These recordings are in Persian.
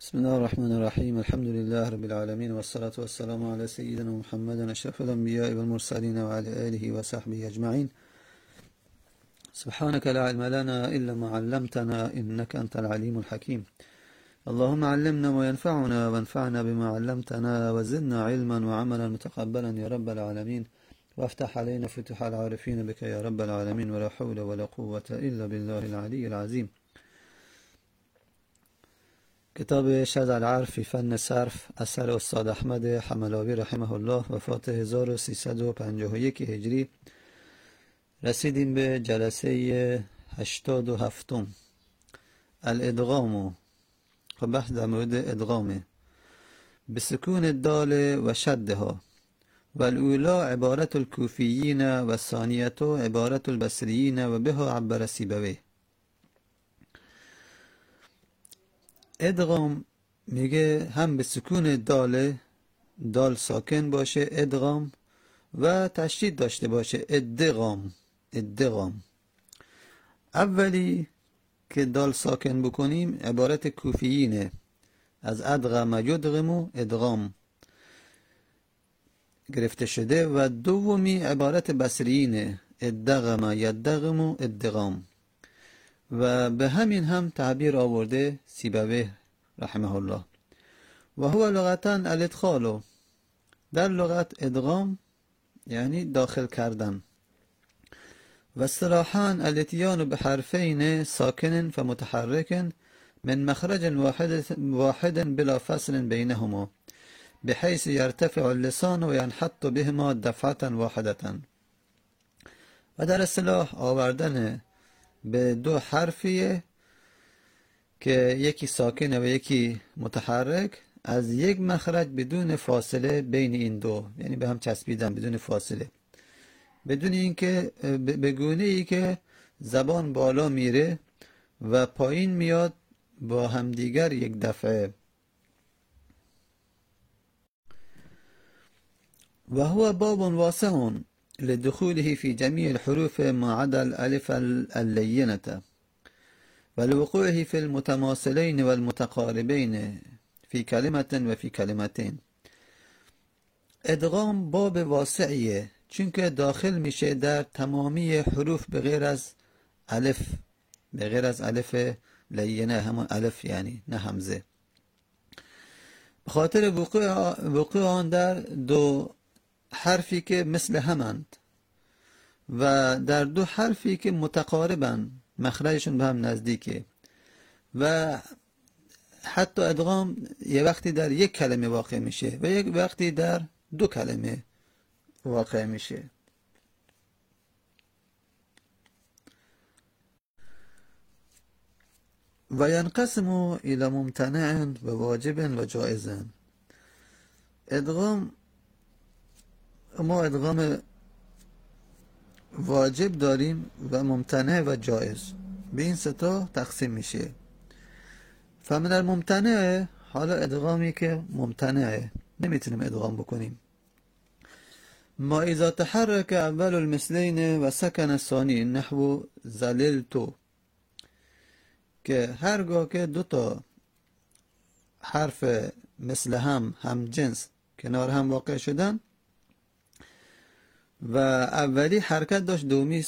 بسم الله الرحمن الرحيم. الحمد لله رب العالمين، والصلاة والسلام على سيدنا محمد أشرف الأنبياء والمرسلين وعلى آله وصحبه أجمعين. سبحانك لا علم لنا إلا ما علمتنا إنك أنت العليم الحكيم. اللهم علمنا ما ينفعنا وانفعنا بما علمتنا وزدنا علما وعملا متقبلا يا رب العالمين، وافتح علينا فتوح العارفين بك يا رب العالمين، ولا حول ولا قوة إلا بالله العلي العظيم. کتاب شرح العرف فی فن صرف اثر استاد احمد حملاوی رحمه الله، وفات 1351 هجری. رسیدیم به جلسه 87 الادغام. بحث در مورد ادغامه بسکون الدال و شدها، و الاولا عبارت الکوفیین و ثانیت عبارت البصریین و بها عبر سیبویه. ادغام میگه هم به سکون دال ساکن باشه ادغام، و تشدید داشته باشه ادغام. اولی که دال ساکن بکنیم عبارت کوفیینه، از ادغم یدغم ادغام گرفته شده، و دومی عبارت بصریینه ادغم یدغم ادغام، و به همین هم تعبیر آورده سیبویه رحمه الله. و هو لغتا الادخال، در لغت ادغام یعنی داخل کردن، و اصطلاحاً الاتیان بحرفین ساکن فمتحرک من مخرج واحد بلا فصل بینهما بحيث يرتفع اللسان و ينحط بهما دفعة واحدة. و در اصطلاح آوردن به دو حرفیه که یکی ساکنه و یکی متحرک از یک مخرج بدون فاصله بین این دو، یعنی به هم چسبیدن بدون فاصله، بدون اینکه به گونه ای که زبان بالا میره و پایین میاد با همدیگر یک دفعه. و هو باب واسع لدخوله في جميع الحروف ما عدا الألف اللينة، ولوقوعه في المتماثلين والمتقاربين في كلمة وفي كلمتين. ادغام باب واسعیه چون که داخل میشه در تمامی حروف به غیر از الف لینه، همون الف یعنی نه همزه، به خاطر وقوع آن در دو حرفی که مثل همند و در دو حرفی که متقاربن، مخرجشون به هم نزدیکه، و حتی ادغام یه وقتی در یک کلمه واقع میشه و یک وقتی در دو کلمه واقع میشه. و ینقسم الى ممتنع و واجب و جائز. ادغام، ما ادغام واجب داریم و ممتنع و جائز، به این سه تا تقسیم میشه. فمن الممتنع، حالا ادغامی که ممتنعه نمیتونیم ادغام بکنیم، ما اذا تحرک اول المثلین و سکن الثانی نحو ذللتو، که هرگاه که دو تا حرف مثل هم جنس کنار هم واقع شدن و اولی حرکت داشت دومی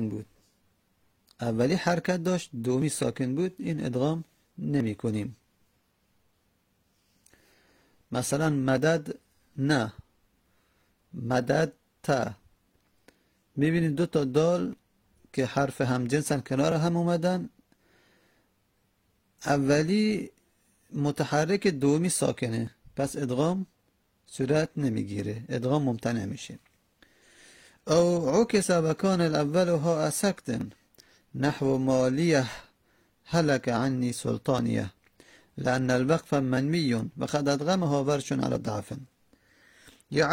ساکن بود، این ادغام نمی کنیم. مثلا مدد نه، مدد تا، میبینید دو تا دال که حرف هم جنسن کنار هم اومدن، اولی متحرک دومی ساکنه، پس ادغام صورت نمیگیره، ادغام ممتنع میشه. او عکس و کان الاول ها سکتن نحو مالیه هلک عنی سلطانیه لأن الوقف منمی و قد ادغمها ورش علی ضعف. یا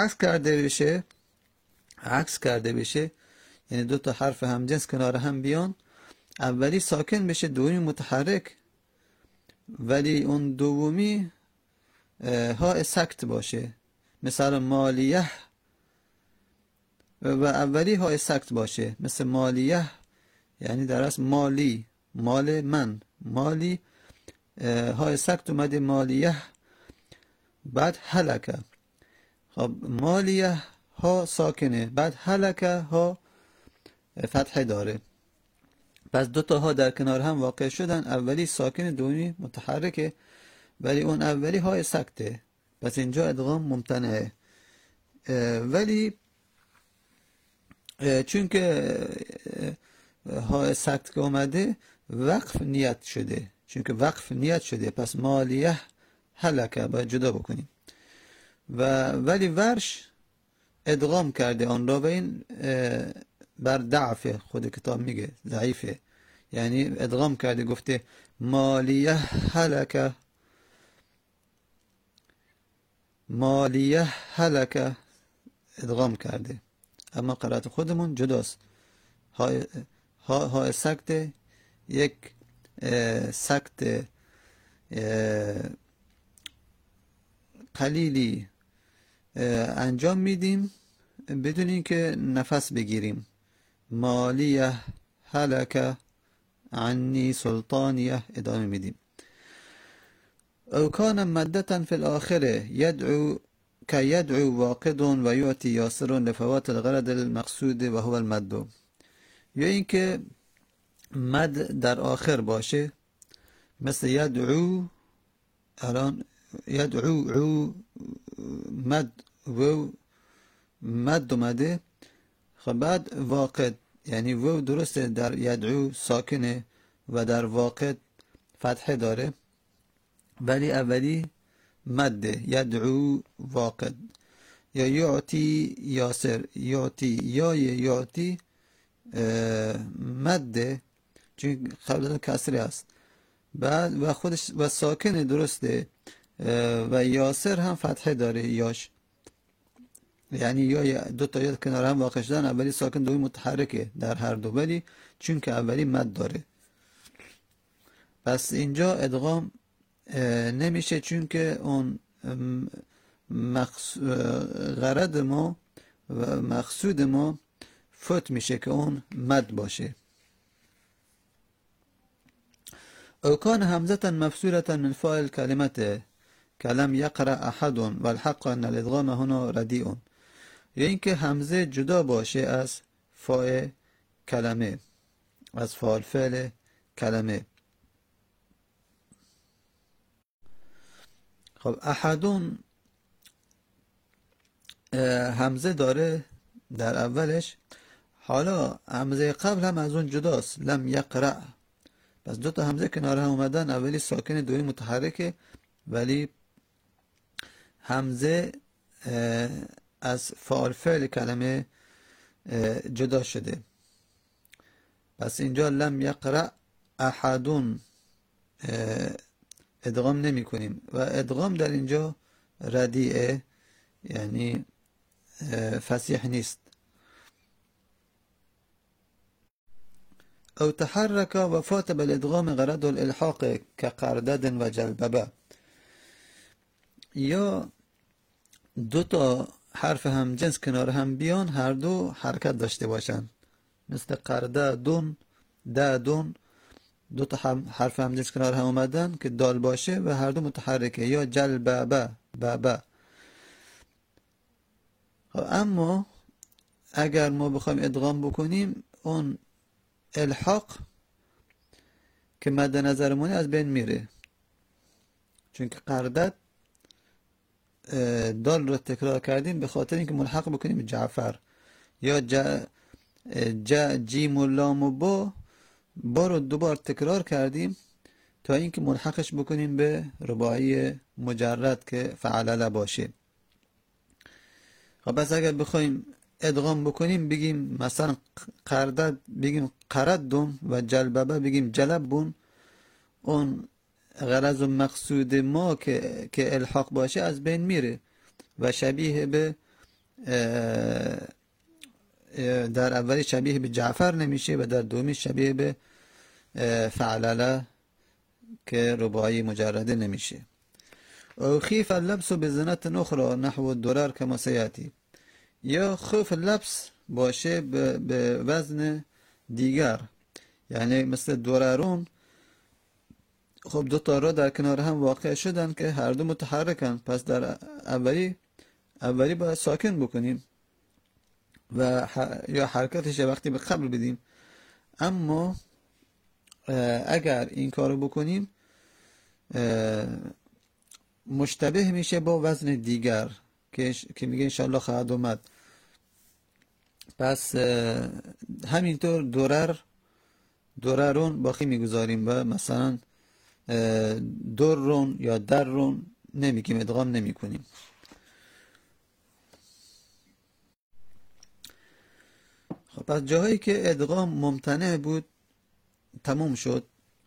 عکس کرده بشه، یعنی دو تا حرف همجنس کنار هم بیان، اولی ساکن بشه دومی متحرک، ولی اون دومی ها سکت باشه، مثلا مالیه، و اولی ها سکت باشه مثل مالیه، یعنی در اصل مالی، مال من، مالی، های سکت اومده مالیه بعد هلکه. خب مالیه ها ساکنه، بعد هلکه ها فتحه داره. پس دو تا ها در کنار هم واقع شدن، اولی ساکن دومی متحرکه، ولی اون اولی های سکته، پس اینجا ادغام ممتنعه. ولی چون که های سکت که اومده وقف نیت شده، چون که وقف نیت شده، پس مالیه هلکه باید جدا بکنیم. ولی ورش ادغام کرده آن را، و این بر ضعف خود کتاب میگه ضعیفه، یعنی ادغام کرده گفته مالیه هلکه، مالیه هلکه ادغام کرده، اما قرائت خودمون جداست. های سکت یک سکت قلیلی انجام میدیم بدون اینکه نفس بگیریم. مالیه هلکه عنی سلطانیه ادامه میدیم. او کان مدتا فی الاخره یدعو که یدعو واقد و یعطی یاسر لفوات الغرض المقصود و هو المد. یا اینکه مد در آخر باشه، مثل یدعو، الان یدعو عو مد و مد اومده، خب بعد واقد، یعنی و درسته در یدعو ساکنه و در واقد فتحه داره، ولی اولی مده یدعو واقد. یا یعطی یاسر، یعطی یا یعطی مده چون قبل کسری است، بعد و خودش و ساکنه درسته، و یاسر هم فتحه داره یاش، یعنی یا دو تا یاد کنار هم واقع شدن، اولی ساکن دومی متحرکه در هر دو، ولی چون که اولی مد داره پس اینجا ادغام نمیشه، چون که اون غرض ما و مقصود ما فوت میشه که اون مد باشه. او کان همزة مفصولة من فاعل کلمته کلم یقرأ احد والحق ان الادغام هنا ردیء. یا اینکه همزه جدا باشه از فاعل کلمه، از فاعل فعل کلمه. خب احدون همزه داره در اولش، حالا همزه قبل هم از اون جداست، لم یقرأ، پس دو تا همزه کنار هم اومدن، اولی ساکن دومی متحرکه، ولی همزه از فاعل فعل کلمه جدا شده. پس اینجا لم یقرأ احدون ادغام نمی کنیم و ادغام در اینجا ردیعه، یعنی فصیح نیست. او تحرك وفات بالادغام غرض الالحاق كقردد و جلببه. یا دو تا حرف هم جنس کنار هم بیان، هر دو حرکت داشته باشن، مثل قرددون دادون، دو تا حرف هم جنس کنار هم اومدن که دال باشه و هر دو متحرکه، یا جلببه بابا. اما اگر ما بخوایم ادغام بکنیم، اون الحاق که مد نظرمونه از بین میره، چون که قردد دال رو تکرار کردیم به خاطر اینکه ملحق بکنیم به جعفر، یا جیم و لام و با رو دوبار تکرار کردیم تا اینکه ملحقش بکنیم به رباعی مجرد که فعلل باشه. خب بس اگر بخوایم ادغام بکنیم بگیم مثلا قردد بگیم قردون و جلببه بگیم جلبون، اون غرض و مقصود ما که الحاق باشه از بین میره و شبیه به در اولی شبیه به جعفر نمیشه و در دومی شبیه به فعلله که رباعی مجرده نمیشه. او خیف اللبس بزنت اخرى نحو الدرار کما سیاتی. یا خوف لبس باشه به وزن دیگر، یعنی مثل درارون خب دو تا را در کنار هم واقع شدن که هر دو متحرکن، پس در اولی باید ساکن بکنیم و یا حرکتش وقتی به قبل بدیم. اما اگر این کارو بکنیم مشتبه میشه با وزن دیگر که میگه انشالله خواهد اومد. پس همینطور دوررون باقی میگذاریم و مثلا درون یا درون نمیگیم، ادغام نمی کنیم. خب پس جاهایی که ادغام ممتنع بود تموم شد،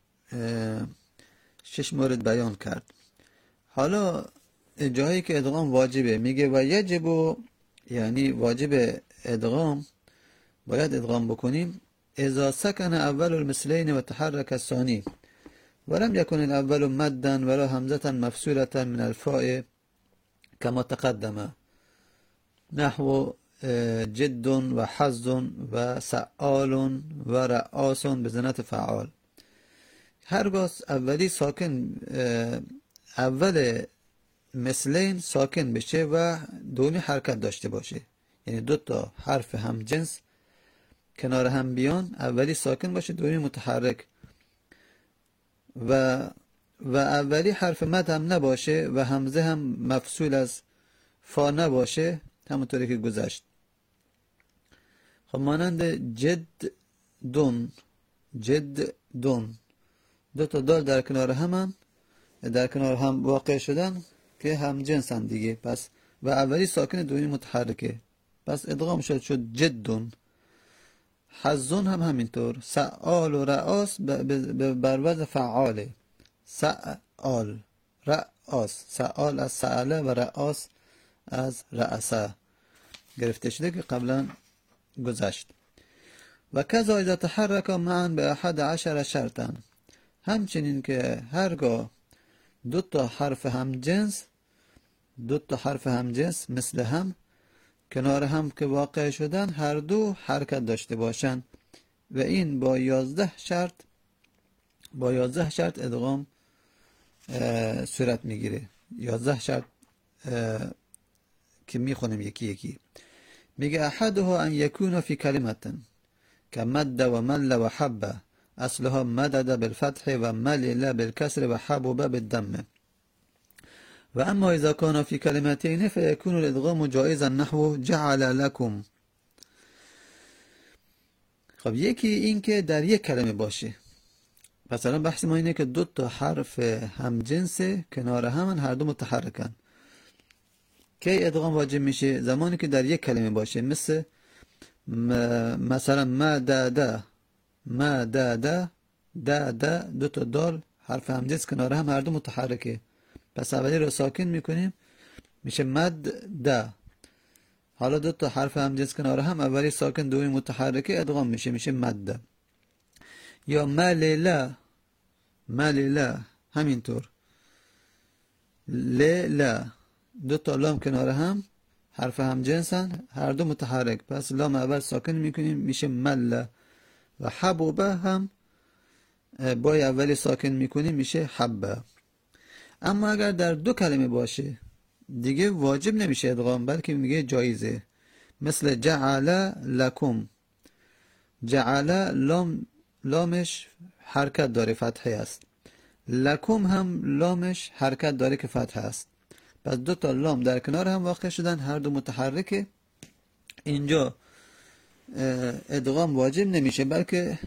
6 مورد بیان کرد. حالا جاهایی که ادغام واجبه میگه و یجب، یعنی واجب ادغام، باید ادغام بکنیم اذا سکن اول المثلین و تحرک الثانی ولم يكن الاول مدا ولا همزة مفصولة من الفاء كما تقدم، نحو جد و حظ و سعال و رعاس بزنت فعال. هرگاه اولی ساکن، اول مثلین ساکن بشه و دومی حرکت داشته باشه، یعنی دو تا حرف هم جنس کنار هم بیان، اولی ساکن باشه دومی متحرک و اولی حرف مد هم نباشه و همزه هم مفصول از فا نباشه، همونطوری که گذشت. خب مانند جد دون دو تا دال در کنار هم واقع شدن که هم جنسن دیگه، پس و اولی ساکن دومی متحرکه، پس ادغام شد جدون. حزون هم همینطور، سعال و رعاس بر وزن فعاله، سعال رعاس، سعال از سعاله و رعاس از رعسه گرفته شده که قبلا گذشت. و کذا اذا تحرک معا به 11 شرطا، همچنین که هرگاه دو تا حرف هم جنس مثل هم کنار هم که واقع شدن هر دو حرکت داشته باشند و این با 11 شرط ادغام صورت میگیره. 11 شرط که میخونیم یکی یکی. میگه احدها ان یکون فی کلمت که مد و مل و حب، اصلها مدد بالفتح و ملل بالکسر و حبوب بالدم. و اما اذا كان في كلمتين فيكون الادغام جائزا نحو جعل لكم. خب یکی این که در یک کلمه باشه، پس الان بحث ما اینه که دو تا حرف هم جنس کنار هم هر دو متحرکن. کی ادغام واجب میشه؟ زمانی که در یک کلمه باشه، مثلا ما دا دو تا دال حرف هم جنس کنار هم هر دو متحرکه، پس اولی رو ساکن میکنیم میشه مد دا. حالا دو تا حرف هم جنس کنار هم، اولی ساکن دومی متحرکه، ادغام میشه مد. یا مللا همینطور، لا دو تا لام کنار هم حرف هم جنسن هر دو متحرک، پس لام اول ساکن میکنیم میشه مل. و حبوبه هم با اولی ساکن میکنیم میشه حبه. اما اگر در دو کلمه باشه دیگه واجب نمیشه ادغام، بلکه میگه جایزه. مثل جعل لکم، جعل لامش حرکت داره، فتحه است. لکم هم لامش حرکت داره که فتحه است. پس دو تا لام در کنار هم واقع شدن هر دو متحرکه، اینجا ادغام واجب نمیشه بلکه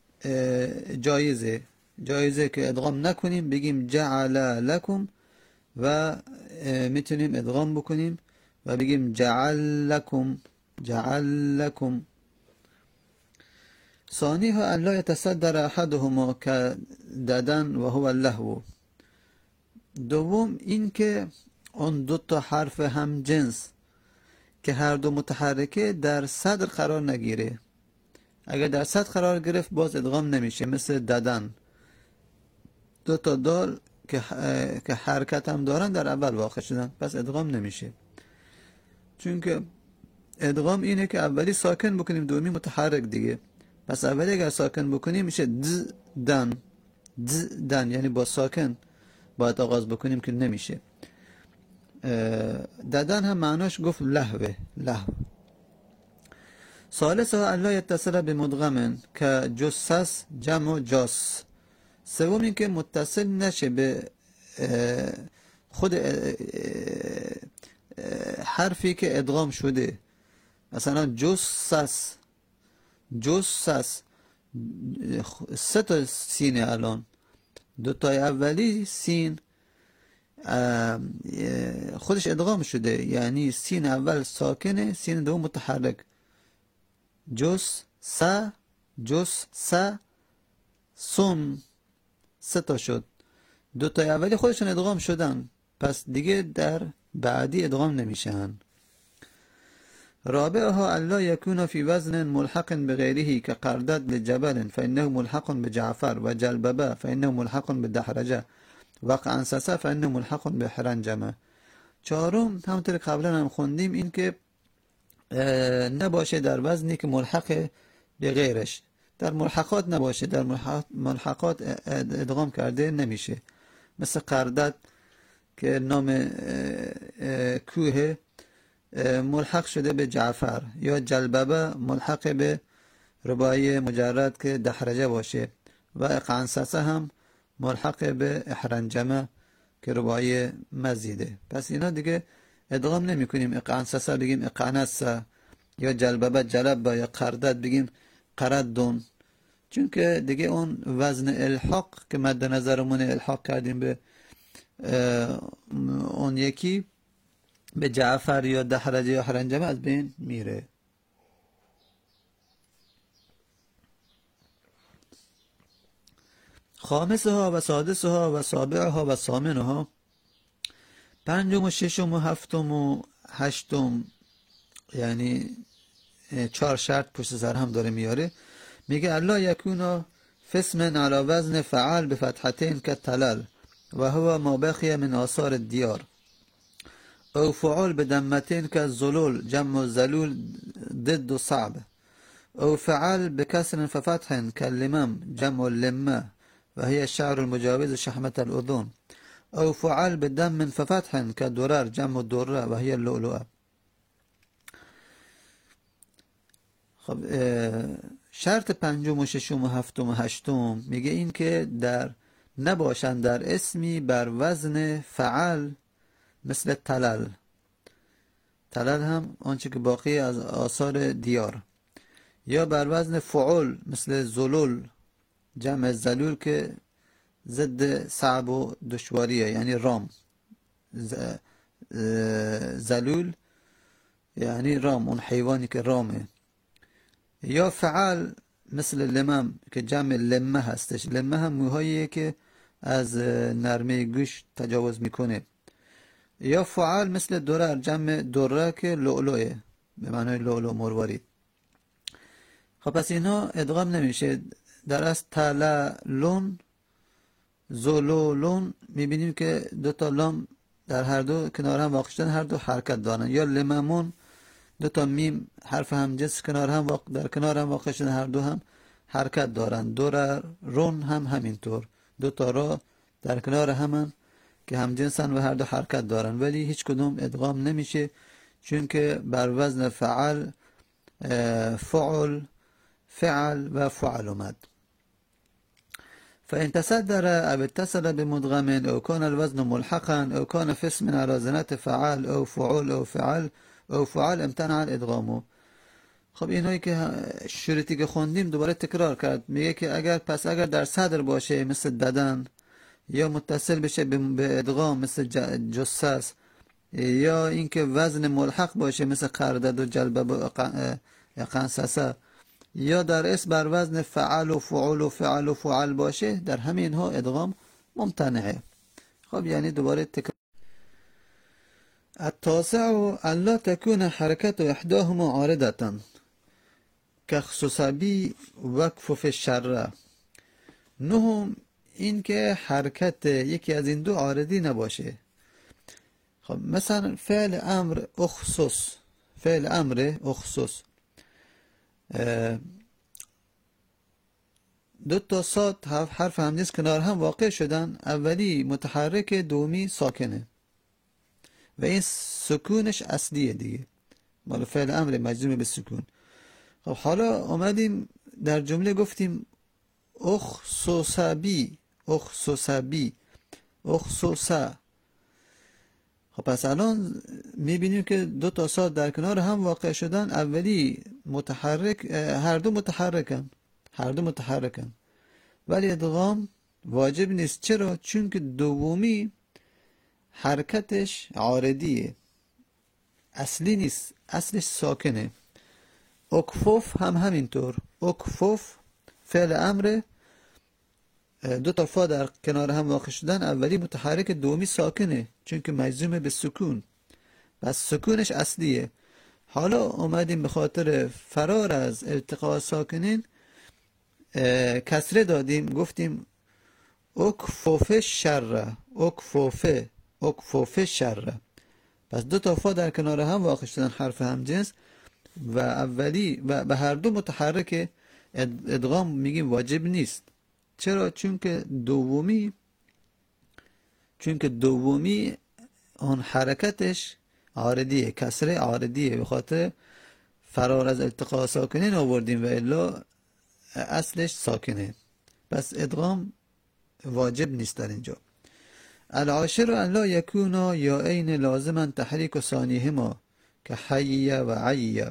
جایزه که ادغام نکنیم، بگیم جعل لکم و میتونیم ادغام بکنیم و بگیم جعل لکم. ثانیها ان لا يتصدر احدهما كددن و هو اللهو. دوم این که اون دو تا حرف هم جنس که هر دو متحرکه در صدر قرار نگیره. اگر در صدر قرار گرفت باز ادغام نمیشه، مثل ددن، دو تا دال که حرکت هم دارن در اول واقع شدن، پس ادغام نمیشه. چون که ادغام اینه که اولی ساکن بکنیم دومی متحرک دیگه، پس اولی اگر ساکن بکنیم میشه دن، دن یعنی با ساکن باید آغاز بکنیم که نمیشه. ددن هم معناش گفت لهوه، لهو. ثالثها الا یتصل بمدغم که جسس جمع جاس. سوم این که متصل نشه به خود حرفی که ادغام شده. مثلا جسس، جسس سه تا سینه، الان دوتای اولی سین خودش ادغام شده، یعنی سین اول ساکنه، سین دوم متحرک. جس سا، جس سا، سون، سه تا شد. دوتای اولی خودشون ادغام شدن، پس دیگه در بعدی ادغام نمیشن. رابعها الا يكون في وزن ملحق بغيره كقردد لجبل فإنه ملحق بجعفر وجلببة فإنه ملحق بدحرجة وقعنسسه فإنه ملحق بحرنجمه. چهارم همونطور که قبلا هم خوندیم این که نباشه در وزنی که ملحق به غیرش، در ملحقات نباشه، در ملحقات ادغام کرده نمیشه. مثل قردد که نام کوه ملحق شده به جعفر، یا جلببه ملحق به رباعی مجرد که دحرجه باشه، و اقعنسسه هم ملحق به احرنجمه که رباعی مزیده. پس اینا دیگه ادغام نمی کنیم. اقعنسسه بگیم اقعنسه، یا جلببه جلبه، یا قردد بگیم قرددون، چون که دیگه اون وزن الحاق که مد نظرمون الحاق کردیم به اون یکی به جعفر یا دحرجه یا حرنجمه از بین میره. خامسها و سادسها و سابعها و ثامنها، پنجم و ششم و هفتم و هشتم، یعنی 4 شرط پشت سر هم داره میاره. میگه الا یکونا فاسم علی وزن فعال بفتحتین كالتلل و هو ما بقي من آثار الديار، او فعال بدمتين كالزلول جمع زلول ضد صعب، او فعال بكسر ففتح كاللمم جمع اللمة وهي الشعر المجاوز شحمة الأذن، او فعال بدم ففتح كالدرار جمع الدرة وهي اللؤلؤة. خب شرط پنجم و ششم و هفتم و هشتم میگه این که در نباشن در اسمی بر وزن فعل، مثل تلل. تلل هم آنچه که باقی از آثار دیار، یا بر وزن فعول مثل زلول جمع زلول که ضد صعب و دشواریه، یعنی رام. زلول یعنی رام، اون حیوانی که رامه. یا فعل مثل لمم که جمع لمه هستش. لمه هم موهاییه که از نرمه گوش تجاوز میکنه. یا فعال مثل درر جمع دره که لؤلؤه، به معنای لؤلؤ مروارید. خب پس اینا ادغام نمیشه. در از تللون زلولون میبینیم که دو تا لام در هر دو کنار هم واقع شدن، هر دو حرکت دارن. یا لممون دو تا میم حرف همجنس کنار هم در کنار هم واقع شدن، هر دو هم حرکت دارن. دررون هم همینطور، دو تا را در کنار همن که همجنسن و هر دو حرکت دارن، ولی هیچ کدوم ادغام نمیشه، چون که بر وزن فعل، فعل، فعل و فعل اومد. فإن تصدر او اتصل بمدغم او كان الوزن ملحقا او كان في اسم على زنة فعل او فعل او فعل او فعل امتنع الادغام. خب اینایی که شروطی که خوندیم دوباره تکرار کرد. میگه که اگر در صدر باشه مثل ددن، یا متصل بشه به ادغام مثل جسس، یا اینکه وزن ملحق باشه مثل قردد و جلبب و قنسسه، یا در اسم بر وزن فعل و فعل و فعل و فعل باشه، در همین ها ادغام ممتنعه. خب یعنی دوباره تکرار. التاسع ان لا تكون حركة احداهما عارضة كخصوصبي وقف في الشر. نهم این که حرکت یکی از این دو عارضی نباشه. خب مثلا فعل امر اخصص، فعل امر اخصص دو تا صاد حرف همجنس کنار هم واقع شدن، اولی متحرک دومی ساکنه و این سکونش اصلیه دیگه، مال فعل امر مجزوم به سکون. خب حالا آمدیم در جمله گفتیم اخسوسبی، اخسوسبی، اخسوسا. خب پس الان میبینیم که دو تا صاد در کنار هم واقع شدن، اولی متحرک، هر دو متحرکن ولی ادغام واجب نیست. چرا؟ چون که دومی حرکتش عارضیه، اصلی نیست، اصلش ساکنه. اکفوف هم همینطور، اکفوف فعل امر، دو تا فا در کنار هم واقع شدن، اولی متحرک دومی ساکنه چون که مجزوم به سکون، پس سکونش اصلیه. حالا اومدیم به خاطر فرار از التقاء ساکنین کسره دادیم، گفتیم اکفوف شر، اکفوف شر. پس دو تا فا در کنار هم واقع شدن، حرف همجنس و اولی و به هر دو متحرک، ادغام میگیم واجب نیست. چرا؟ چون که دومی آن حرکتش عارضیه، کسره عارضیه، به خاطر فرار از التقاء ساکنین آوردیم و الا اصلش ساکنه، پس ادغام واجب نیست در اینجا. العاشر ان لا یکونا یا عین لازما تحریک ثانیهما که حییه و عییه.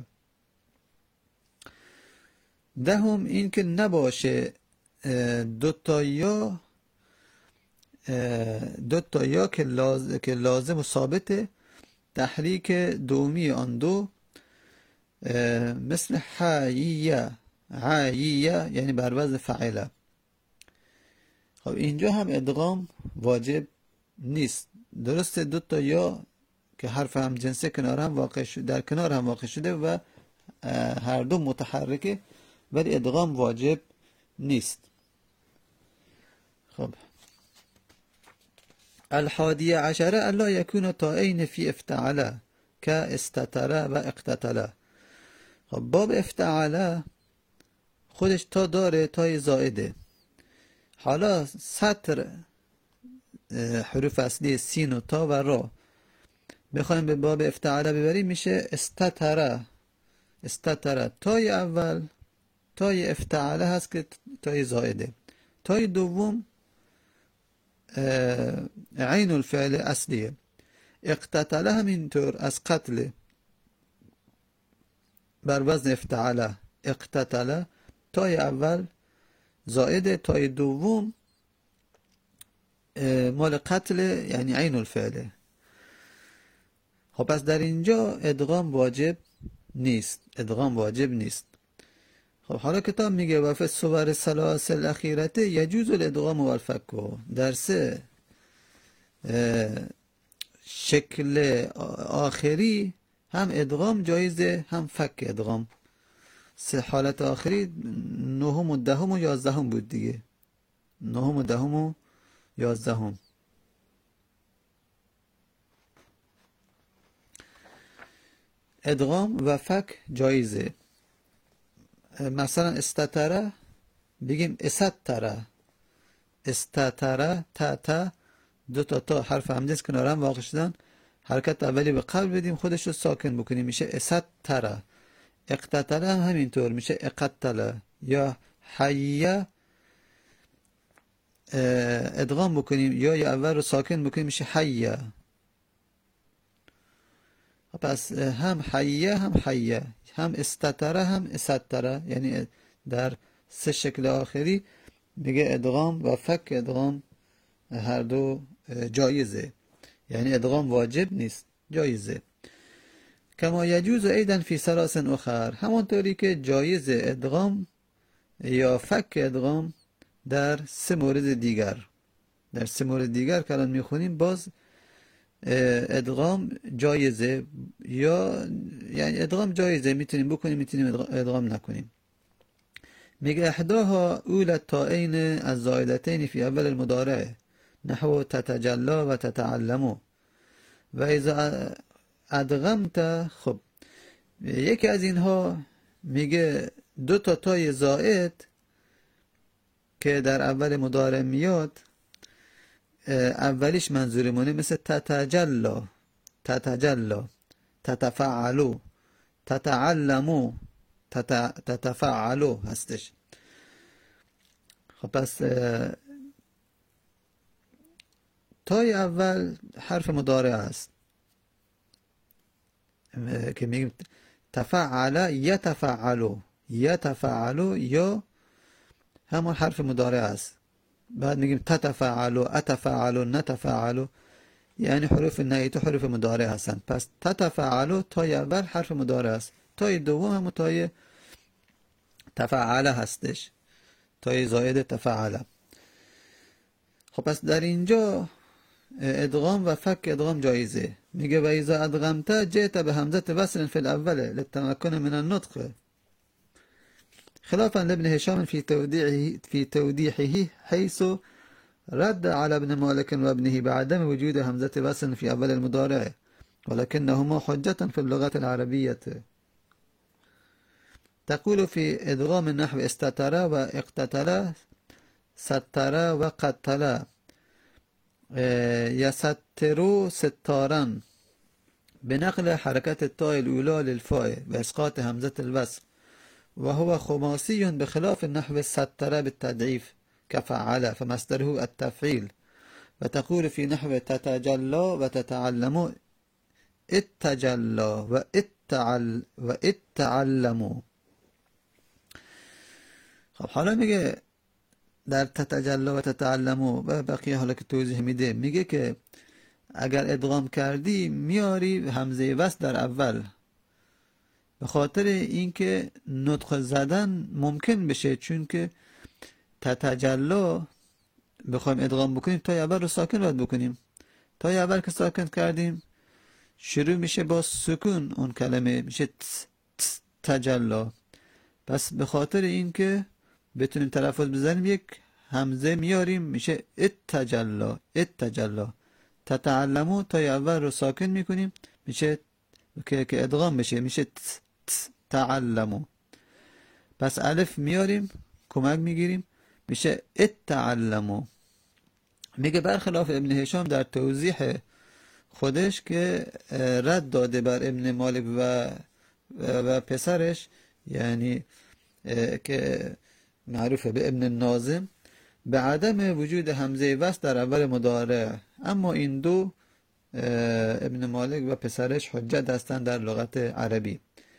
دهم این که نباشه دوتا یا که لازم و ثابته تحریک دومی آن دو، مثل حییه، عییه یعنی بر وزن فعله. خب اینجا هم ادغام واجب نیست. درسته دو تا یا که حرف هم جنسه کنار هم واقع شده، در کنار هم واقع شده و هر دو متحرکه، ولی ادغام واجب نیست. خب الحادیه عشره الا یکون تائین فی افتعله که استتره و اقتتله. خب باب افتعله خودش تا داره، تای زائده. حالا سطر حروف اصلی سین و تا و را بخوایم به باب افتعله ببریم، میشه استتره. تای اول تای افتعله هست که تای زائده، تای دوم عین الفعل اصلیه. اقتتله همینطور از قتل بر وزن افتعله، اقتتله تای اول زائده، تای دوم مال قتل یعنی عین الفعله. خب پس در اینجا ادغام واجب نیست، خب حالا کتاب میگه و فی الصور ثلاث الاخیرته یجوز الادغام و الفک. در سه شکل آخری هم ادغام جایزه هم فک ادغام. سه حالت آخری نهم و دهم و یازدهم بود دیگه، نهم و دهم و یازدهم. ادغام و فک جایزه. مثلا استتره بگیم استتره، تا دو تا حرف همجنس کنار هم واقع شدن، حرکت اولی به قبل بدیم، خودش رو ساکن بکنیم، میشه استتره. اقتتله هم همینطور میشه اقتله. یا حییه ادغام بکنیم یا اول رو ساکن بکنیم، میشه حییه. پس هم حییه هم حییه، هم استتره هم استتره، یعنی در سه شکل آخری میگه ادغام و فک ادغام هر دو جایزه، یعنی ادغام واجب نیست، جایزه. کما یجوز ایضا فی ثلاث اخر، همانطوری که جایز ادغام یا فک ادغام در سه مورد دیگر. که الان میخونیم باز ادغام جایزه، یا یعنی ادغام جایزه، میتونیم بکنیم میتونیم ادغام نکنیم. میگه احداها اول التائین الزائدتین فی اول المضارع نحو تتجلا و تتعلمو و اذا ادغمت. خب یکی از اینها میگه دو تا تای زائد که در اول مضارع میاد اولیش منظورمونه مثل تتجلا، تتجلا، تتفعلو، تتعلمو، تتفعلو هستش. خب پس تای اول حرف مضارع است که میگیم تفعل یتفعلو، یتفعلو یا همون حرف مضارع است. بعد میگیم تتفعلو، اتفعلو، نتفعلو، یعنی حروف نهی تو حروف مضارع هستن. پس تتفعلو تای اول حرف مضارع است، تای دوم هم تای تفعل هستش، تای زائد تفعل. خب پس در اینجا ادغام و فک ادغام جایزه. میگه و اذا ادغمت جئت به همزه وصل فی الاول للتمکن من النطق، خلافا لابن هشام في توديحه حيث رد على ابن مالك وابنه بعدم وجود همزة وصل في أول المضارع، ولكنهما حجة في اللغة العربية. تقول في إدغام النحو استتر واقتتل، ستر وقتل، يستر ستارا، بنقل حركة التاء الأولى للفاء وإسقاط همزة الوصل، وهو خماسي بخلاف النحو ستر بالتضعيف كفعل فمصدره التفعيل. وتقول في نحو تتجلى وتتعلم اتجلى واتعلموا. خب حالا میگه در تتجلى و تتعلموا و بقیه حالا که توضیح میده، میگه که اگر ادغام کردی میاری همزه وصل در اول، به خاطر اینکه نطق زدن ممکن بشه، چون که تتجلا بخوایم ادغام بکنیم تای اول رو ساکن باید بکنیم. تای اول که ساکن کردیم شروع میشه با سکون، اون کلمه میشه تجلا. پس به خاطر اینکه بتونیم تلفظ بزنیم یک همزه میاریم میشه اتجلا، اتجلا. تتعلمو تای اول رو ساکن میکنیم میشه که ادغام بشه میشه تعلمو. پس الف میاریم کمک میگیریم میشه اتعلمو. میگه برخلاف ابن هشام در توضیح خودش که رد داده بر ابن مالک و پسرش، یعنی که معروفه به ابن الناظم، به عدم وجود همزه وصل در اول مضارع. اما این دو ابن مالک و پسرش حجت هستند در لغت عربی.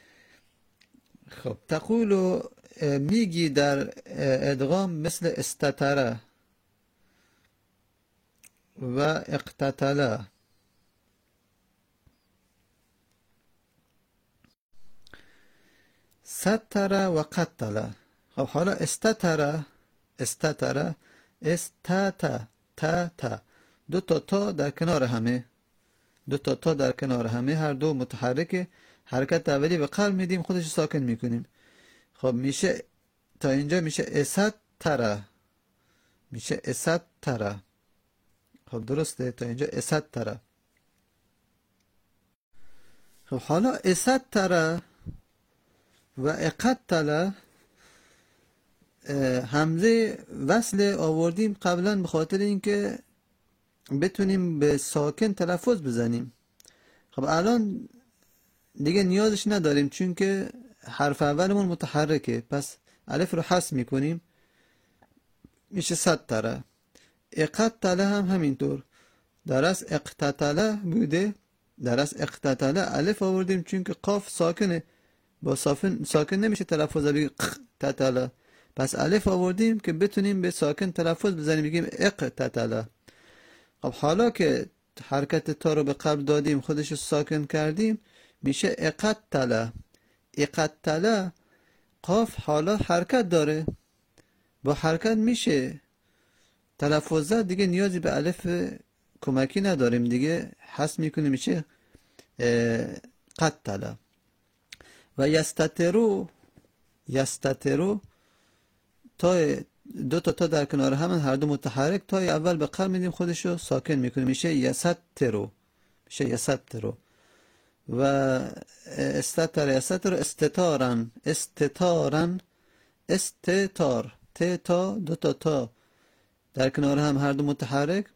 خب تقول میگی در ادغام مثل استتره و اقتتله، ستره و قتله. خب حالا استتره، استتره، استتا، تا تا، دو تا تا در کنار همه، دو تا تا در کنار همه، هر دو متحرکه. حرکت اولی به قلب میدیم خودش ساکن میکنیم. خب میشه تا اینجا میشه اسد تره، میشه اسد تره. خب درسته تا اینجا اسد تره. خب حالا اسد تره و اقتله همزه وصل آوردیم قبلا به خاطر اینکه بتونیم به ساکن تلفظ بزنیم. خب الان دیگه نیازش نداریم چون که حرف اولمون متحرکه، پس الف رو حذف میکنیم میشه ستره. اقتله هم همینطور، در از اقتتله بوده، در از اقتتله الف آوردیم چون که قاف ساکنه، با ساکن نمیشه تلفظ بگیم قتله، پس الف آوردیم که بتونیم به ساکن تلفظ بزنیم بگیم اقتتله. خب حالا که حرکت تا رو به قلب دادیم خودش رو ساکن کردیم میشه اقتله. اقتله قاف حالا حرکت داره، با حرکت میشه تلفظ زد، دیگه نیازی به الف کمکی نداریم، دیگه حذف میکنیم میشه قتله. و یستترو، یستترو تا دو تا تا در کنار هم هر دو متحرک، تای اول به قلب میدیم خودش رو ساکن میکنیم میشه یستترو، میشه یستترو. و استتر، یستتر، استتارن، استتارن، استتار، ت تا، دو تا تا در کنار هم هر دو متحرک.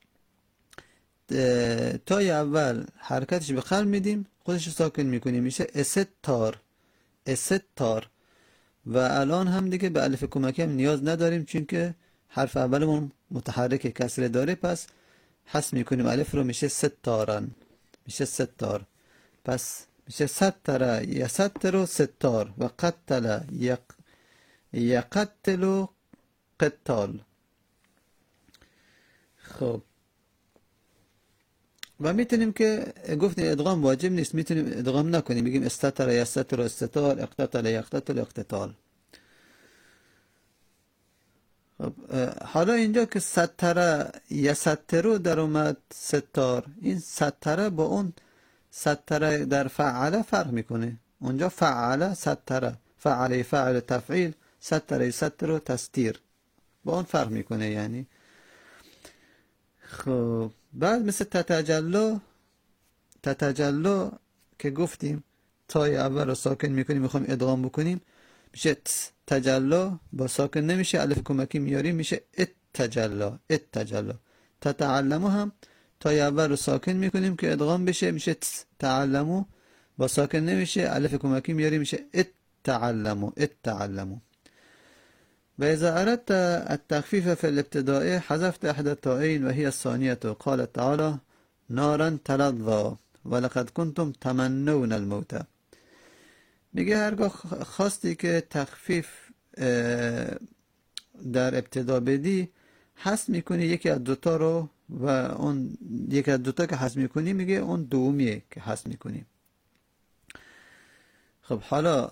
تای اول حرکتش به قلب میدیم، خودش ساکن میکنیم، میشه استار. استار. و الان هم دیگه به الف کمکی هم نیاز نداریم، چون که حرف اولمون متحرک کسره داره، پس حذف میکنیم الف رو، میشه ستارن. میشه ستار. پس میشه ستره یستر ستار و قتل یقتل قتال. خب و میتونیم که گفتیم ادغام واجب نیست، میتونیم ادغام نکنیم، بگیم استتر یستر استتار، اقتتل یقتتل اقتتال. خب حالا اینجا که ستره یسترو در اومد ستار، این ستره با اون ستره در فعله فرق میکنه. اونجا فعله ستره، فعله فعل تفعیل، ستره یسترو تستیر، با اون فرق میکنه یعنی. خب بعد مثل تتجلا که گفتیم تای اول رو ساکن میکنیم، میخوایم ادغام بکنیم، میشه تجلا، با ساکن نمیشه، الف کمکی میاریم، میشه اتجلا. اتجلا. تتعلمو هم تای اول رو ساکن میکنیم که ادغام بشه، میشه تعلمو، با ساکن نمیشه، الف کمکی میاریم، میشه اتعلمو. اتعلمو. و إذا أردت التخفيف في الابتداء حذفت إحدى التائين وهي الثانية. قال تعالى نارا تلظى ولقد كنتم تمنون الموت. میگه هرگاه خواستی که تخفیف در ابتدا بدی، حذف میکنی یکی از دوتا رو، و اون یکی از دوتا که حذف میکنی میگه اون دومیه که حذف میکنی. خب حالا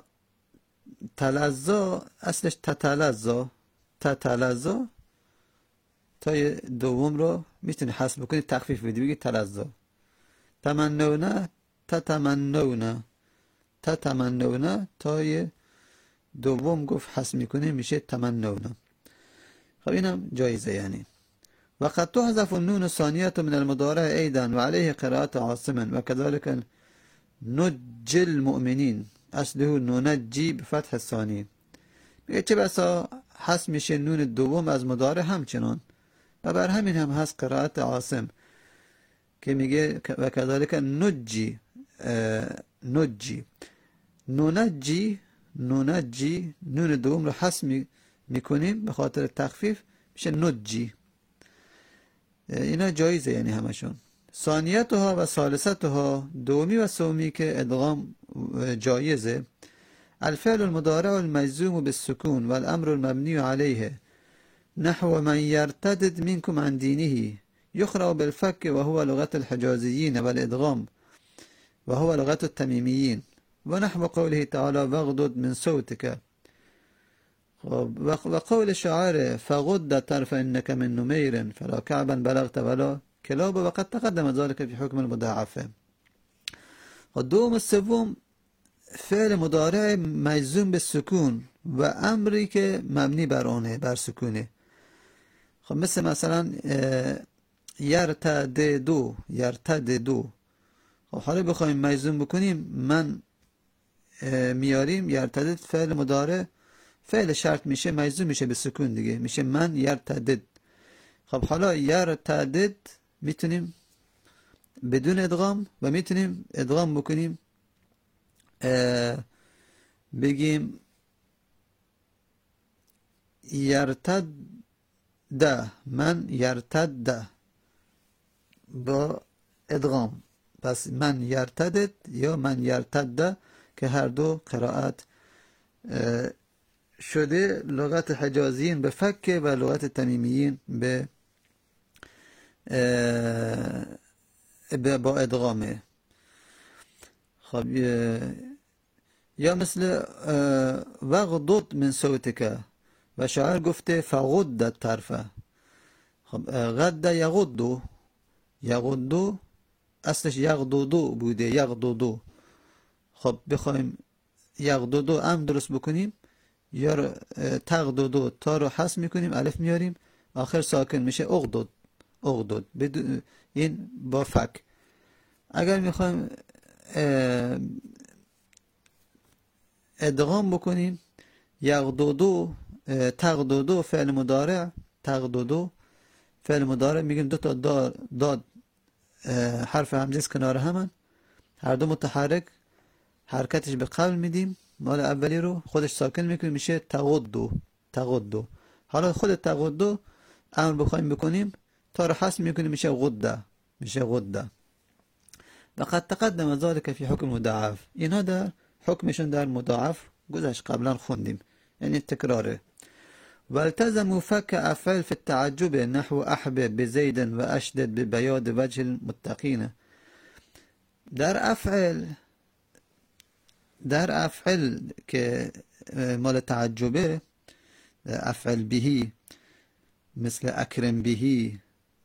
تلظا اصلش تتلظا. تتلظا تای دوم رو میتونی حذف بکنی، تخفیف بدی، بگی تلظا. تمنونه تتمنونه. تتمنونه تای دوم گفت حذف میکنی، میشه تمنونه. خب اینم جایزه یعنی. وقد تحذف النون الثانية من المضارع أيضا وعليه قراءة عاصم وكذلك نجي المؤمنين اصله ننجی بفتح الثانی. میگه چه بسا حذف میشه نون دوم از مضارع همچنان، و بر همین هم هست قرائت عاصم که میگه و کذالک نجی. نجی ننجی. ننجی نون دوم رو حذف میکنیم به خاطر تخفیف، میشه نجی. اینا جایزه یعنی همشون. ثانیتها و ثالثتها، دومی و سومی که ادغام جایزه. الفعل المضارع المجزوم بالسكون والأمر المبني عليه نحو من يرتدد منكم عن دينه يقرأ بالفك وهو لغة الحجازيين، والإدغام وهو لغة التميميين، ونحو قوله تعالى واغضض من صوتك، وقول الشاعر فغض طرف إنك من نمير فلا كعبا بلغت ولا كلاب، وقد تقدم ذلك في حكم المضاعفة. دوم السوم فعل مضارع مجزوم به سکون و امری که مبنی بر آنه، بر سکونه. خب مثلا یرتددو. یرتددو. خب حالا بخوایم مجزوم بکنیم، من میاریم یرتدد فعل مضارع، فعل شرط میشه، مجزوم میشه به سکون دیگه، میشه من یرتدد. خب حالا یرتدد میتونیم بدون ادغام و میتونیم ادغام بکنیم، بگیم یرتد من یرتد با ادغام. پس من یرتدد یا من یرتد که هر دو قرائت شده. لغت حجازیین به فک و لغت تمیمیین به با ادغامه. خب یا مثل وغضض من صوتک، و شاعر گفته فغض الطرف. خب غض یغض. یغض اصلش یغضض بوده، یغضض. خب بخوایم یغضض ام درست بکنیم، یا تغضض تا رو حذف میکنیم، الف میاریم، آخر ساکن میشه اغضض. اغضض این با فک. اگر میخوایم ادغام بکنیم، یغضض تغددو فعل مضارع، تغددو فعل مضارع میگیم دو تا داد حرف همجنس کنار همن، هر دو متحرک، حرکتش به قبل میدیم، مال اولی رو خودش ساکن میکنیم میشه تغدو. تغدو. حالا خود تغدو امر بخوایم بکنیم تا رو حذف میکنیم میشه غده، میشه غده. وقد تقدم ذلك في حكم مضاعف. اینها در حکمشون در مضاعف گذشت، قبلا خوندیم، یعنی تکراره. والتزموا فك افعل في التعجب نحو احبب بزيد واشدد ببياض وجه المتقين. در افعل که مال تعجبه، افعل بهی مثل اکرم بهی،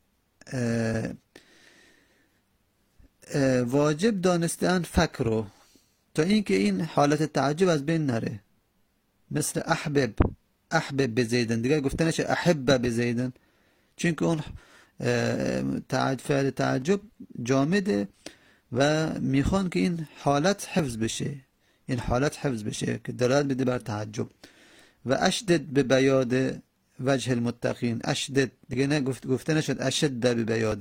واجب دانستن فک رو تا اینکه این حالت تعجب از بین نره. مثل احبب بزیدن، دیگه گفته نشه احبه بزیدن، چون که اون فعل تعجب جامده و میخوان که این حالت حفظ بشه، این حالت حفظ بشه که دلالت بده بر تعجب. و اشدد به بیاض وجه المتقین، اشدد دیگه نه گفته نشد اشد به بیاض.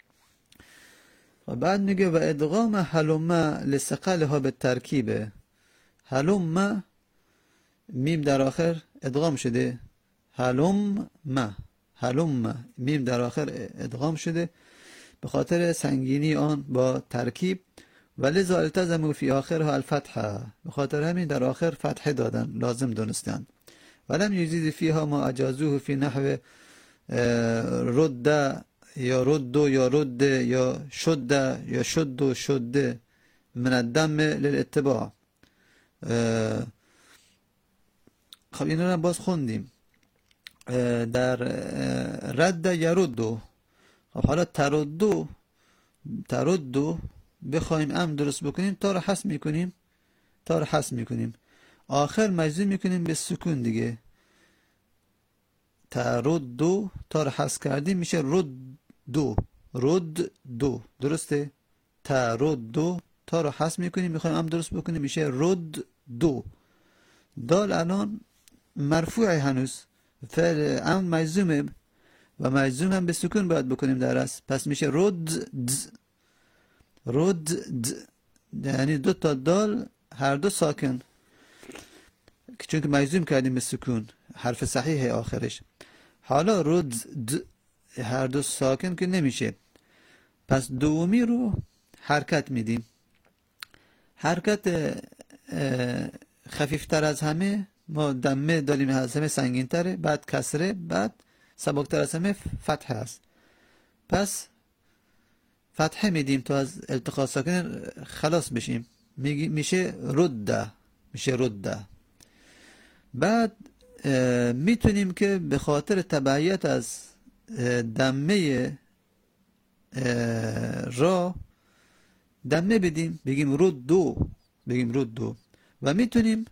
و بعد میگه و ادغام هلومه لثقلها به ترکیبه. هلومه میم در آخر ادغام شده، هلومه میم در آخر ادغام شده به خاطر سنگینی آن با ترکیب. ولذا التزموا فی آخرها الفتحه، به خاطر همین در آخر فتحه دادن، لازم دونستند. ولم یزید فیها ما اجازوه فی نحو رد یا رد یا رد یا شد یا شد و شده من الدم للاتباع. خب این رو باز خوندیم در رد یا ردو. خب حالا تردو بخوایم ام درست بکنیم تا رو حذف میکنیم، آخر مجزوم میکنیم به سکون دیگه. تردو تا رو حذف کردیم میشه رد دو، درسته؟ تردو تا رو حذف میکنیم میخوایم ام درست بکنیم میشه رد دو. دال الان مرفوع هنوز، فعل ام مجزومه و مجزوم هم به سکون باید بکنیم در اصل، پس میشه رد یعنی دو تا دال هر دو ساکن، چون که مجزوم کردیم به سکون، حرف صحیح آخرش. حالا رد هر دو ساکن که نمیشه، پس دومی رو حرکت میدیم. حرکت خفیفتر از همه ما دمه داریم، از همه سنگین تره، بعد کسره، بعد سبکتر از همه فتحه است. پس فتحه میدیم تا از التقاء ساکن خلاص بشیم، میشه رده. بعد میتونیم که به خاطر تبعیت از دمه را دمه بدیم، بگیم رد دو. و میتونیم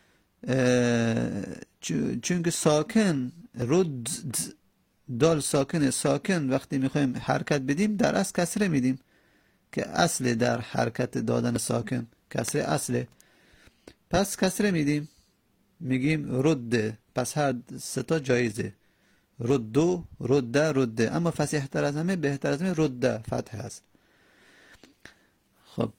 چون که ساکن رد دال ساکن وقتی میخوایم حرکت بدیم در اصل کسره میدیم که اصل در حرکت دادن ساکن کسره اصله، پس کسره میدیم میگیم رده. پس هر ستا جایزه، رده، اما فصیح تر از همه بهتر از همه رده فتح هست. خب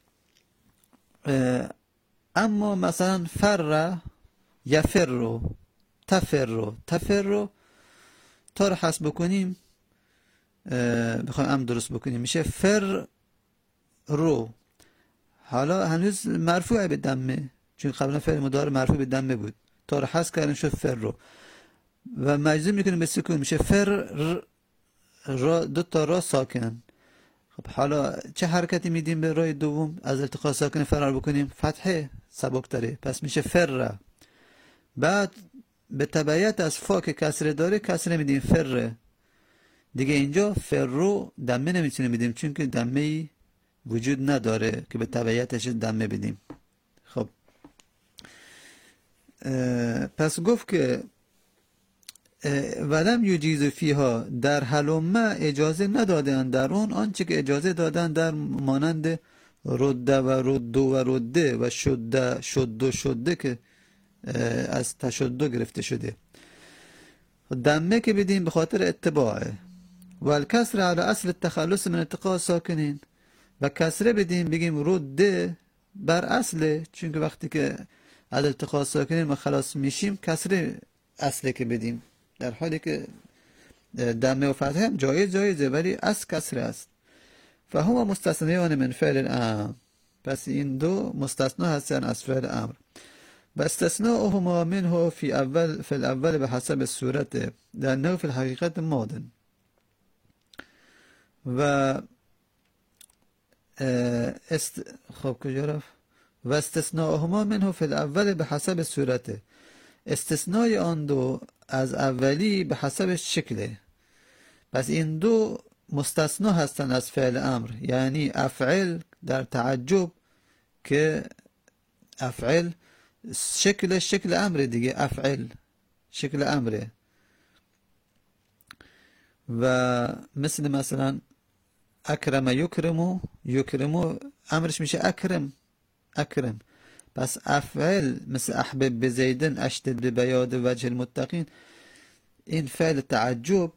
اما مثلا فر یفر تفر تا رو حذف بکنیم بخوایم ام درست بکنیم میشه فر رو. حالا هنوز مرفوع به دمه، چون قبلا فعل مضارع مرفوع به دمه بود، تا رو حذف کردن شد فر رو و مجزوم میکنیم به سکون میشه فر را، دو تا را ساکن. خب حالا چه حرکتی میدیم به رای دوم از التقاء ساکن فرار بکنیم؟ فتحه سبکتره، پس میشه فر. بعد به تبعیت از فا که کسره داره کسره میدیم فر دیگه. اینجا فر رو دمه نمیتونیم بدیم چون که دمه ای وجود نداره که به تبعیتش دمه بدیم. خب پس گفت که ولم یجیز فیها، در هلومه اجازه ندادن در اون آنچه که اجازه دادن در مانند رده و رده و رده و شده که از تشدد گرفته شده. دمه که بدیم به خاطر اتباعه. و الکسر علی اصل التخلص من التقاء ساکنین، و کسره بدیم بگیم رده بر اصله، چون که وقتی که از التقاء ساکنین ما خلاص میشیم کسره اصله که بدیم، در حالی که دمه و فتحه هم جایزه ولی اصل کسره است. فهما مستثنیان من فعل الامر، پس این دو مستثنا هستن از فعل امر. و استثناؤهما منه فی الاول به حسب صورته لانه فی الحقیقت ماضٍ. و خب کجا رفت؟ و استثناؤهما منه فی الاول به حسب صورته، استثنای آن دو از اولی به حسب شکله. پس این دو مستثنا هستن از فعل امر، یعنی افعل در تعجب که افعل شکل امر دیگه، افعل شکل امره. و مثلا اکرم یکرمو امرش میشه اکرم. پس افعل مثل احبب بزیدن اشتد بیاد وجه المتقین، این فعل تعجب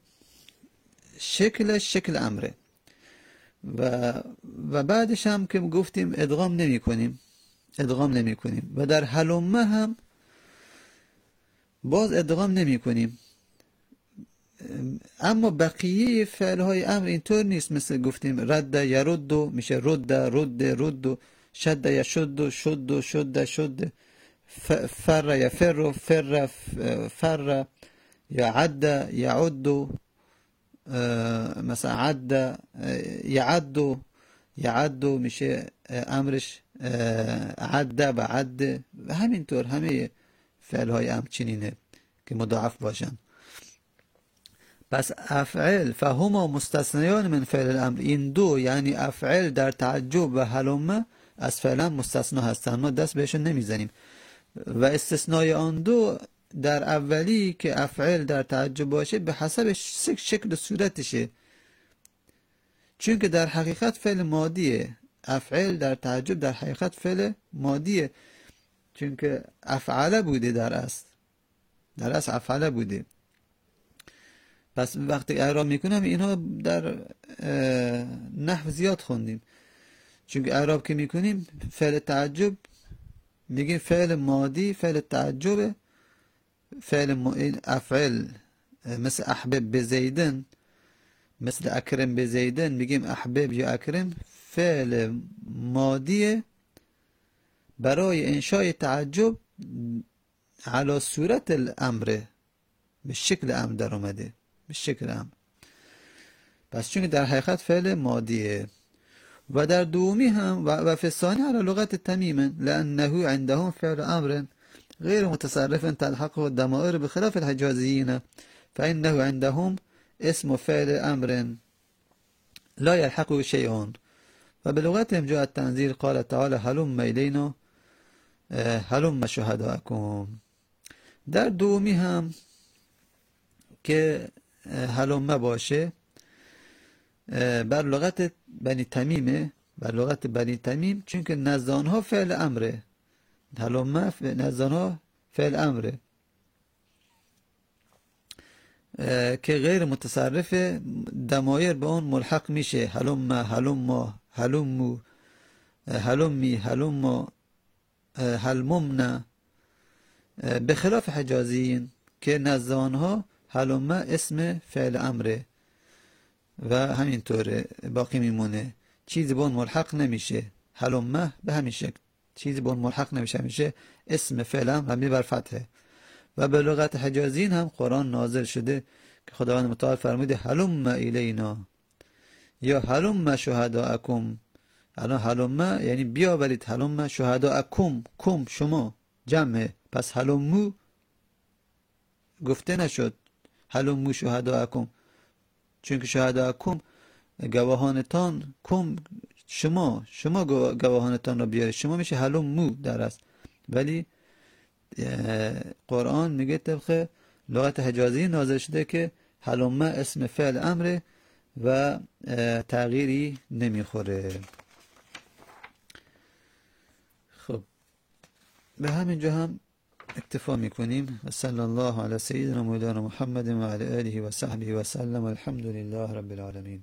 شکل امره. و بعدش هم که گفتیم ادغام نمی کنیم و در هلمه هم باز ادغام نمی کنیم. اما بقیه فعل های امر اینطور نیست، مثل گفتیم رد یردو میشه رد، شد یشد شد، فر یفر فر، یعد یعد، مثلا عد یعدو میشه امرش عد و عد، و همینطور همه فعل های امر چنینه که مضاعف باشن. پس افعل فهما مستثنیان من فعل الامر، این دو یعنی افعل در تعجب و هلمه از فعلا مستثنا هستن، ما دست بهشون نمیزنیم. و استثنای آن دو در اولی که افعل در تعجب باشه به حسب شکل صورتشه، چون که در حقیقت فعل ماضیه. افعل در تعجب در حقیقت فعل ماضیه، چون که افعله بوده، در اصل افعله بوده. پس وقتی اعراب میکنم اینها در نحو زیاد خوندیم، چون که اعراب که میکنیم فعل تعجب میگیم فعل ماضی فعل تعجب، این افعل مثل احبب بزیدن مثل اکرم بزیدن میگیم احبب یا اکرم، فعل ماضی برای انشای تعجب علی صورت الامر، به شکل امر در اومده، به شکل امر. پس چون در حقیقت فعل ماضیه. و در دومی هم و فی الثانی علی لغت تمیم لانه عندهم فعل امر غیر متصرف تلحقه الضمائر بخلاف الحجازيين فانه عندهم اسم فعل امر لا يلحقه شيء. و بلغتهم جاء التنزيل قال تعالى هلم إلينا هلم شهداءكم. در دومی هم که هلم باشه بر لغت بنی تمیمه، بر لغت بنی تمیم، چون که نزد آنها فعل امره، هلم نزد آنها فعل امره که غیر متصرف، دمایر به اون ملحق میشه، هلم هلما هلمو هلمی هلما هلممنا، به خلاف حجازیین که نزد آنها هلم اسم فعل امره و همینطوره باقی میمونه، چیزی به اون ملحق نمیشه. هلمه به همین شکل چیزی به اون ملحق نمیشه، همیشه اسم فعل امر بر فتحه. و به لغت حجازیین هم قرآن نازل شده که خداوند متعال فرموده هلم الینا یا هلم شهداءکم. الان هلم یعنی بیاورید، هلم شهداءکم، کم شما جمعه، پس هلمو گفته نشد هلمو شهداءکم، چون که شهداءکم گواهانتان، کم شما گواهانتان را بیارید، شما میشه هلمو در است. ولی قرآن میگه طبق لغت حجازی نازل شده که هلمه اسم فعل امره و تغییری نمیخوره. خب به همینجا هم اکتفا میکنیم. صلی الله علی سیدنا مولانا محمد و علی آله و صحبه و سلم. الحمد لله رب العالمین.